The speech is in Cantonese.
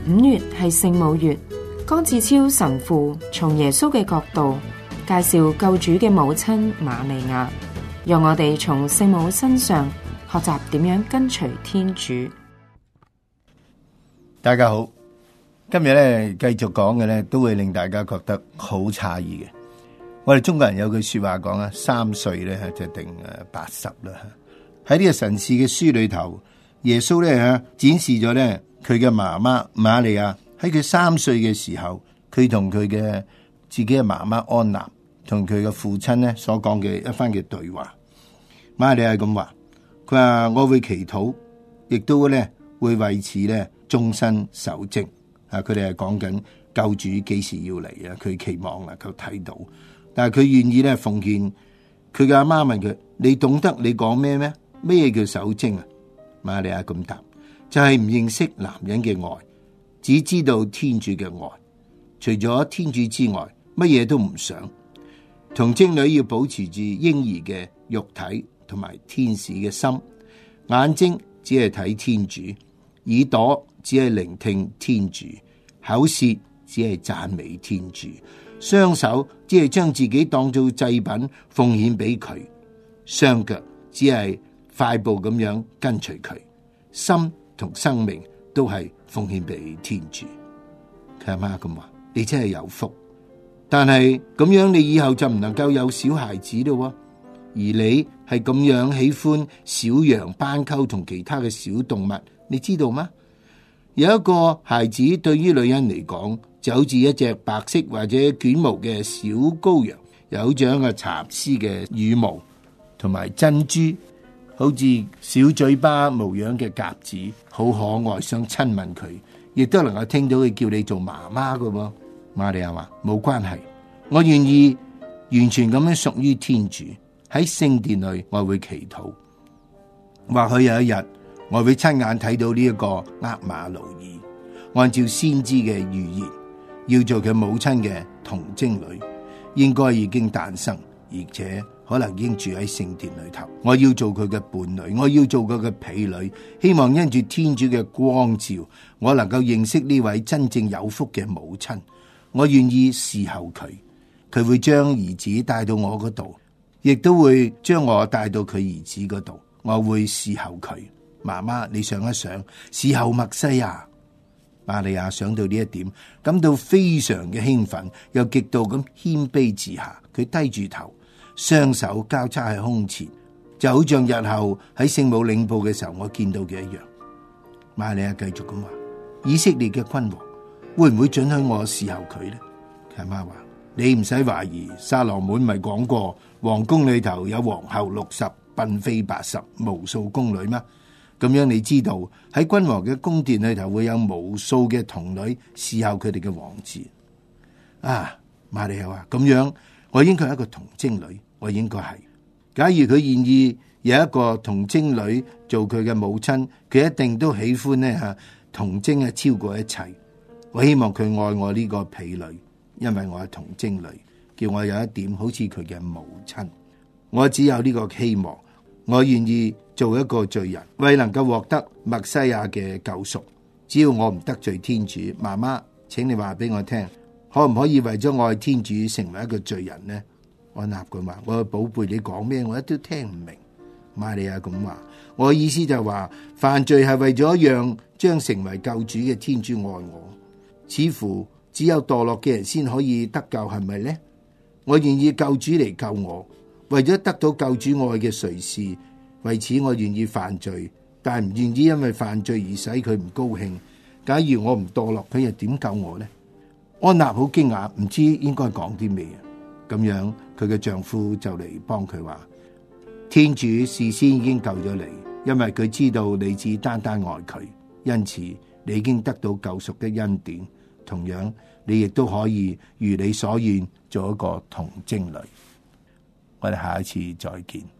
5月係聖母月，江志超神父從耶穌嘅角度介紹救主嘅母親瑪利亞，讓我哋從聖母身上學習點樣跟隨天主。 大家好，今日咧繼續講嘅咧，都會令大家覺得好詫異嘅。我哋中國人有句說話講啊，3歲咧就定80啦。喺呢個神視嘅書裏頭，耶穌咧展示咗咧佢嘅媽媽瑪利亞喺佢3歲嘅時候，佢同佢嘅自己嘅媽媽安娜同佢嘅父親咧所講嘅一番嘅對話。瑪利亞咁話，佢話我會祈禱，亦都咧會為此咧終身守貞。佢哋係講緊救主幾時要嚟啊？佢期望能夠睇到，但係佢願意咧奉獻。佢嘅阿媽問佢：你懂得你講咩咩？咩叫守貞啊？瑪利亞咁答，就係唔認識男人嘅愛，只知道天主嘅愛，除咗天主之外，乜嘢都唔想。童貞女要保持住嬰兒嘅肉體同埋天使嘅心，眼睛只係睇天主，耳朵只係聆聽天主，口舌只係讚美天主，雙手只係將自己當做祭品奉獻俾佢，雙腳只係快步咁樣跟隨佢，心同生命都係奉獻俾天主。佢阿媽咁話：你真係有福，但係咁樣你以後就唔能夠有小孩子咯。而你係咁樣喜歡小羊、斑鳩同其他嘅小動物，你知道嗎？有一個孩子對於女人嚟講，就好似一隻白色或者捲毛嘅小羔羊，有長嘅蠶絲嘅羽毛同埋珍珠，好似小嘴巴模樣嘅鴿子，好可愛，想親吻佢，亦都能夠聽到佢叫你做媽媽㗎喎。瑪利亞話冇關係，我願意完全咁樣屬於天主。喺聖殿裏我會祈禱，或許有一日我會親眼睇到呢一個厄馬奴爾，按照先知嘅預言，要做佢母親嘅童貞女，應該已經誕生，而且可能已經住喺聖殿裏頭。我要做佢嘅伴侶，我要做佢嘅婢女，希望因住天主嘅光照，我能夠認識呢位真正有福嘅母親。我願意侍候佢，佢會將兒子帶到我嗰度，亦都會將我帶到佢兒子嗰度，我會侍候佢。媽媽，你想一想，侍候默西亞。瑪利亞想到呢一點，感到非常嘅興奮，又極度咁謙卑自下。佢低住頭，雙手交叉喺胸前，就好像日後喺聖母領報嘅時候我見到嘅一樣。瑪利亞繼續咁話：以色列嘅君王會唔會准許我侍候佢呢？佢阿媽話：你唔使懷疑，撒羅滿咪講過，皇宮裏頭有皇后60，嬪妃80，無數宮女嗎？咁樣你知道喺君王嘅宮殿裏頭會有無數嘅童女侍候佢哋嘅王子啊！瑪利亞話：咁樣我應該係一個童貞女，我應該係。假如佢願意有一個童貞女做佢嘅母親，佢一定都喜歡呢童貞超過一切。我希望佢愛我呢個婢女，因為我係童貞女，叫我有一點好似佢嘅母親。我只有呢個希望。我願意做一個罪人，為能夠獲得默西亞嘅救贖。只要我唔得罪天主，媽媽，請你話俾我聽，可唔可以為咗愛天主成為一個罪人呢？我納佢話：我嘅寶貝，你講咩？我一都聽唔明。瑪利亞咁話，我意思就話，犯罪係為咗讓將成為救主嘅天主愛我。似乎只有墮落嘅人先可以得救，係咪呢？我願意救主嚟救我。為咗得到救主愛嘅垂視，為此我願意犯罪，但唔願意因為犯罪而使佢唔高興。假如我唔墮落，佢又點救我呢？安娜好驚訝，唔知應該講啲咩。咁樣佢嘅丈夫就嚟幫佢話：天主事先已經救咗你，因為佢知道你只單單愛佢，因此你已經得到救贖的恩典。同樣，你亦都可以如你所願做一個童貞女。我哋下一次再見。